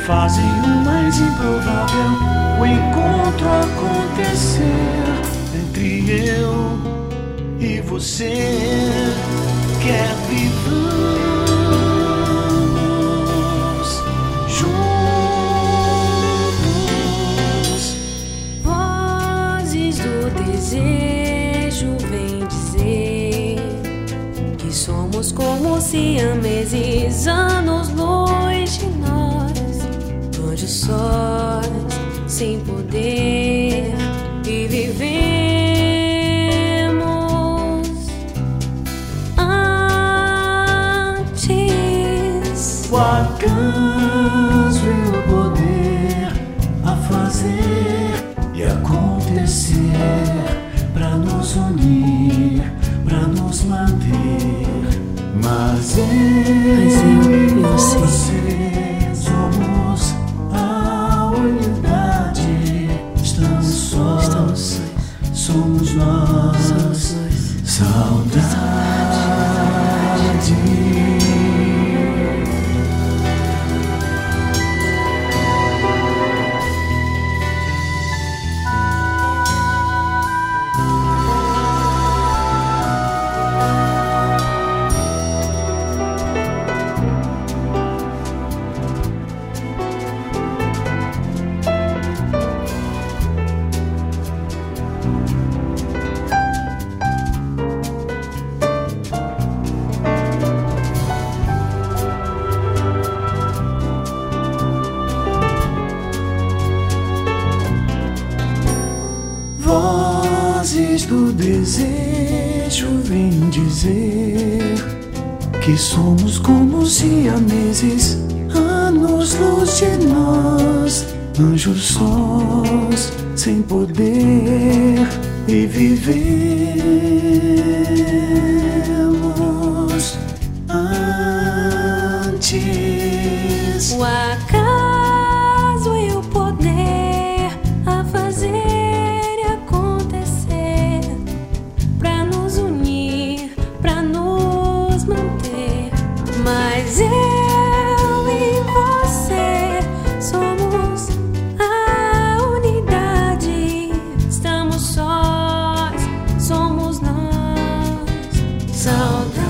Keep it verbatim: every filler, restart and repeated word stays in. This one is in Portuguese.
fazem o mais improvável, o encontro acontecer entre eu e você. Quer vivamos juntos. Vozes do desejo vêm dizer que somos como siameses, anos-luz de nós, anjos sós, sem poder, e vivemos antes. O acaso e o poder a fazer e acontecer, pra nos unir, pra nos manter. Mas eu, Mas eu e você, você somos a unidade. Estamos sós, estamos sós, somos nós. somos nós. Saudade. Vozes do desejo vêm dizer que somos como siameses, anos-luz de nós, anjos sós, sem poder, e vivemos antes. O acaso e o poder a fazer e acontecer, pra nos unir, pra nos manter. Mas eu e você somos a unidade. Estamos sós, somos nós. Saudade.